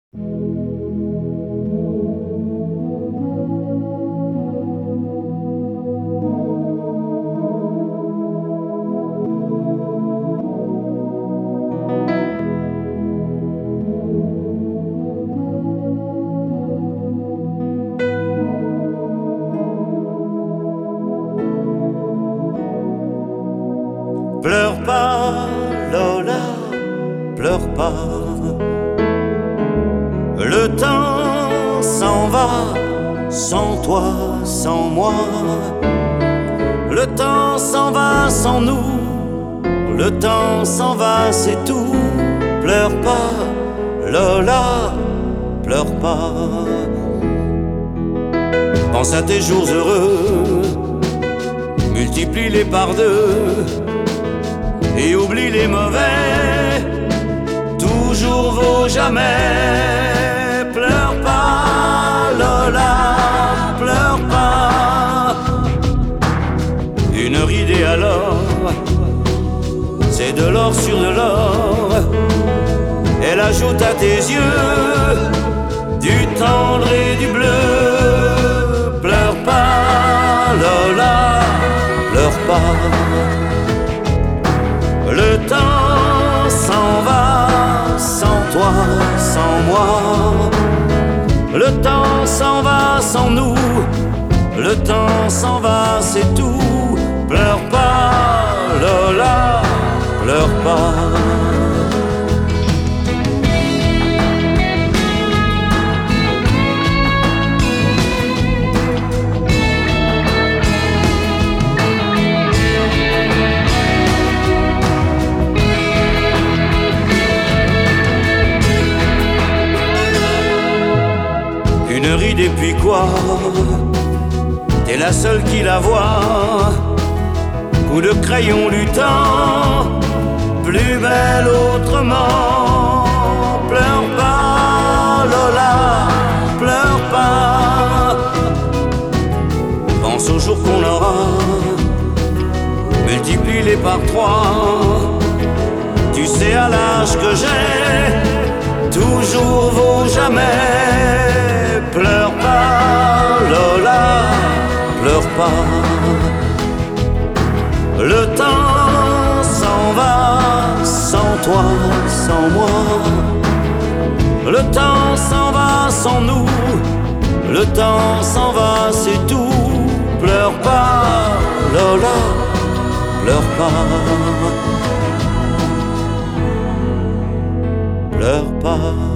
Pleure pas, Lola, pleure pas. Le temps s'en va, sans toi, sans moi. Le temps s'en va sans nous. Le temps s'en va, c'est tout. Pleure pas, Lola, pleure pas. Pense à tes jours heureux, multiplie-les par deux. Et oublie les mauvais, toujours vaut jamais. Pleure pas, Lola, pleure pas. Une ridée alors, c'est de l'or sur de l'or. Elle ajoute à tes yeux du tendre et du bleu. Pleure pas, Lola, pleure pas. Le temps s'en va, sans toi, sans moi. Le temps s'en va sans nous. Le temps s'en va, c'est tout. Pleure pas, Lola, pleure pas. Une ride et puis quoi? T'es la seule qui la voit. Coup de crayon lutant, plus belle autrement. Pleure pas, Lola, pleure pas. Pense au jour qu'on aura, multiplie-les par trois. Tu sais à l'âge que j'ai, toujours vaut jamais. Pleure pas, Lola, pleure pas. Le temps s'en va, sans toi, sans moi. Le temps s'en va sans nous. Le temps s'en va, c'est tout. Pleure pas, Lola, pleure pas. Pleure pas.